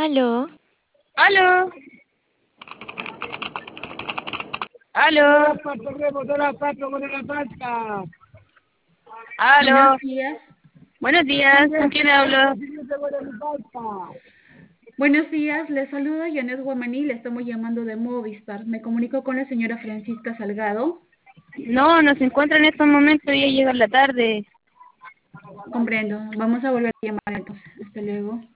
Aló, Aló, aló, Buenos aló. días. Buenos días, ¿con quién hablo? Buenos días, les saluda Janet Guamaní, le estamos llamando de Movistar. Me comunico con la señora Francisca Salgado. No, no se encuentra en estos momentos, ya llega la tarde. Comprendo. Vamos a volver a llamar entonces. Hasta luego.